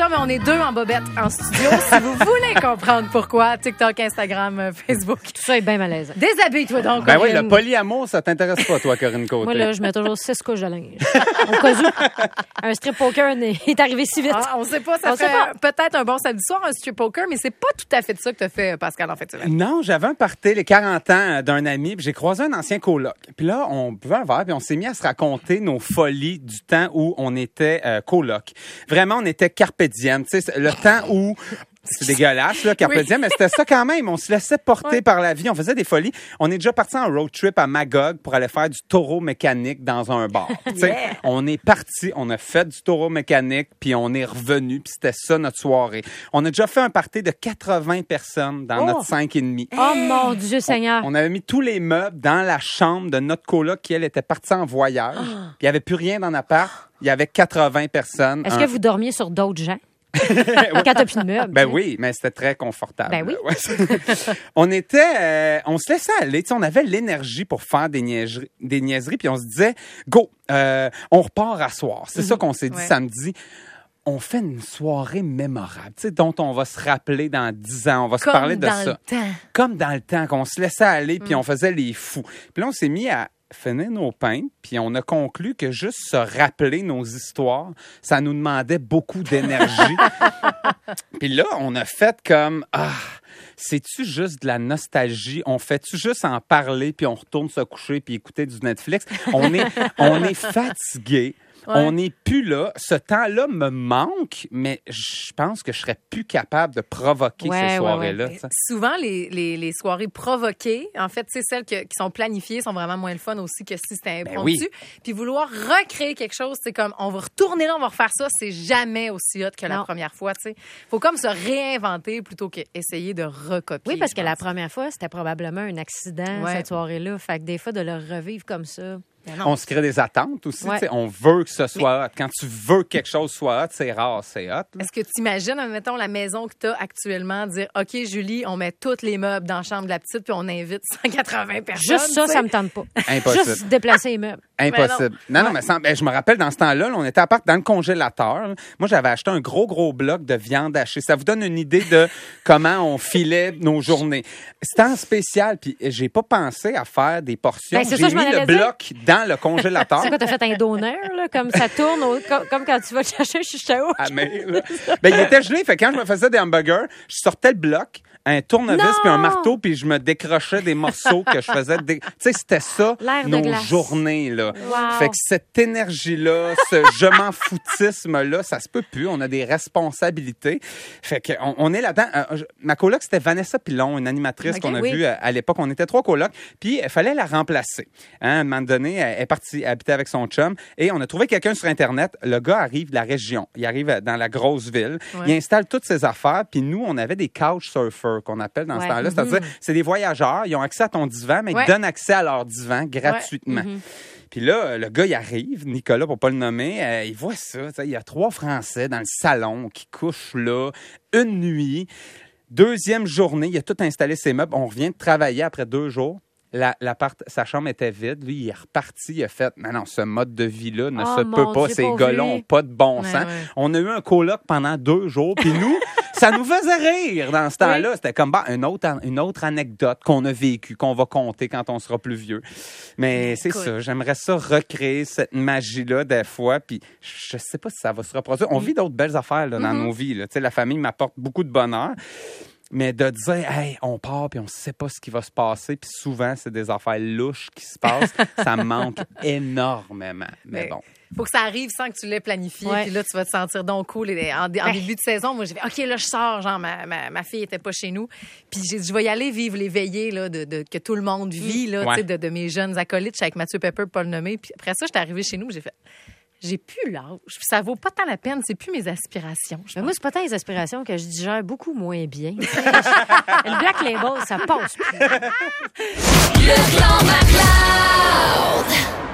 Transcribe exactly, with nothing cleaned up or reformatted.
chum, on est deux en bobette en studio. Si vous voulez comprendre pourquoi, TikTok, Instagram, Facebook. Tout ça est bien malaisant. Déshabille-toi donc, Ben Corinne. oui, le polyamour, ça t'intéresse pas, toi, Corinne Côté. Moi, là, je mets toujours six couches de linge. Au cas où, un strip poker est arrivé si vite. Ah, on sait pas, ça On fait sait pas. peut-être un bon samedi soir, un strip poker, mais c'est pas tout à fait ça que t'as fait, Pascal, en fait. Non, j'avais un party, les quarante ans d'un ami, puis j'ai croisé un ancien coloc. Puis là, on buvait un verre, puis on s'est mis à se raconter nos folies du temps où on était euh, coloc. Vraiment, on était carpe diem, tu sais, le temps où... C'est dégueulasse, là, carpe Oui. diem, mais c'était ça quand même. On se laissait porter Ouais. par la vie. On faisait des folies. On est déjà parti en road trip à Magog pour aller faire du taureau mécanique dans un bar. Tu sais, Yeah. on est parti, on a fait du taureau mécanique, puis on est revenu, puis c'était ça notre soirée. On a déjà fait un party de quatre-vingts personnes dans Oh. notre cinq et demi. Oh mon Dieu Seigneur. On avait mis tous les meubles dans la chambre de notre coloc qui, elle, était partie en voyage. Puis il n'y avait plus rien dans l'appart. Il y avait quatre-vingts personnes. Est-ce Un- que vous dormiez sur d'autres gens? Quand t'as plus de meubles. Ben tu sais. oui, mais c'était très confortable. Ben oui. Ouais. on était, euh, on se laissait aller, tu sais, on avait l'énergie pour faire des niaiseries, des niaiseries, puis on se disait, go, euh, on repart à soir. C'est ça qu'on s'est dit Ouais. samedi. On fait une soirée mémorable, tu sais, dont on va se rappeler dans dix ans. On va se Comme parler de dans ça. le temps. Comme dans le temps, qu'on se laissait aller, puis on faisait les fous. Puis là, on s'est mis à finir nos pintes, puis on a conclu que juste se rappeler nos histoires, ça nous demandait beaucoup d'énergie. Puis là, on a fait comme, ah, c'est-tu juste de la nostalgie? On fait-tu juste en parler, puis on retourne se coucher, puis écouter du Netflix? On est, on est fatigué. Ouais. On n'est plus là. Ce temps-là me manque, mais je pense que je serais plus capable de provoquer Ouais, ouais, ces soirées-là. Mais tu sais. souvent, les, les, les soirées provoquées, en fait, c'est celles que- qui sont planifiées sont vraiment moins le fun aussi que si c'était impromptu. oui. Puis vouloir recréer quelque chose, c'est comme, on va retourner là, on va refaire ça, c'est jamais aussi hot que la Non. première fois, tu sais. Faut comme se réinventer plutôt qu'essayer de recopier. Oui, parce je que la pense. première fois, c'était probablement un accident, Ouais. cette soirée-là. Fait que des fois, de le revivre comme ça. Ben non. On se crée des attentes aussi. Ouais. tu sais. On veut que ce soit hot. Quand tu veux que quelque chose soit hot, c'est rare, c'est hot. là. Est-ce que tu imagines, mettons, la maison que tu as actuellement, dire, OK, Julie, on met tous les meubles dans la chambre de la petite, puis on invite cent quatre-vingts personnes. Juste ça, tu sais? ça me tente pas. Impossible. Juste déplacer les meubles. Impossible. Non, non, mais sans- ben, je me rappelle dans ce temps-là, là, on était à part dans le congélateur. là. Moi, j'avais acheté un gros, gros bloc de viande hachée. Ça vous donne une idée de comment on filait nos journées. C'était en spécial, puis j'ai pas pensé à faire des portions. Ben, c'est j'ai ça, je mis m'en le allais dire. bloc dans le congélateur. C'est quoi, t'as fait un donneur, là, comme ça tourne, au- comme, comme quand tu vas chercher un chichaou. Ah, mais, là, ben, il était gelé. Fait que quand je me faisais des hamburgers, je sortais le bloc, un tournevis Non! puis un marteau, puis je me décrochais des morceaux que je faisais. dé- Tu sais, c'était ça, L'air de nos glace. journées, là. Wow. Fait que cette énergie-là, ce je m'en foutisme-là, ça se peut plus. On a des responsabilités. Fait que on, on est là-dedans. Euh, je- ma coloc, c'était Vanessa Pilon, une animatrice Ok, qu'on a oui. vue à, à l'époque. On était trois colocs. Puis, il fallait la remplacer. Hein, à un moment donné, elle est partie habiter avec son chum. Et on a trouvé quelqu'un sur Internet. Le gars arrive de la région. Il arrive dans la grosse ville. Ouais. Il installe toutes ses affaires. Puis nous, on avait des couch surfers qu'on appelle dans ce Ouais. temps-là. C'est-à-dire, c'est des voyageurs. Ils ont accès à ton divan, mais Ouais. ils donnent accès à leur divan gratuitement. Puis là, le gars, il arrive, Nicolas, pour pas le nommer, euh, il voit ça. tu sais, Il y a trois Français dans le salon qui couchent là une nuit. Deuxième journée, il a tout installé ses meubles. On revient de travailler après deux jours. La, l'appart- sa chambre était vide. Lui, il est reparti. Il a fait, non, non, ce mode de vie-là ne Oh, se mon peut pas. Dieu, Ces pauvre gars-là lui. n'ont pas de bon Ouais, sens. ouais. On a eu un coloc pendant deux jours. Puis nous, ça nous faisait rire dans ce temps-là. C'était comme bah, une, autre, an- une autre anecdote qu'on a vécue, qu'on va compter quand on sera plus vieux. Mais c'est Écoute. ça. J'aimerais ça recréer cette magie-là des fois. Puis je sais pas si ça va se reproduire. On vit d'autres belles affaires là, dans nos vies. Là. Tu sais, la famille m'apporte beaucoup de bonheur. Mais de dire, hey, on part puis on sait pas ce qui va se passer. Puis souvent, c'est des affaires louches qui se passent. Ça me manque énormément. Mais Mais- bon. Faut que ça arrive sans que tu l'aies planifié. Ouais. Puis là, tu vas te sentir donc cool. Et en, en Ouais. début de saison, moi, j'ai fait, OK, là, je sors. Genre, ma, ma, ma fille était pas chez nous. Puis j'ai dit, je vais y aller vivre les veillées là, de, de, que tout le monde vit, là, Ouais. tu sais, de, de mes jeunes acolytes. Je suis avec Mathieu Pepper, pas le nommer. Puis après ça, j'étais arrivée chez nous. J'ai fait, j'ai plus l'âge. Puis ça vaut pas tant la peine. C'est plus mes aspirations. je Mais pense. moi, c'est pas tant les aspirations que je digère beaucoup moins bien. Tu sais, je- le Black Label, ça passe plus. Le Grand Mac Loud.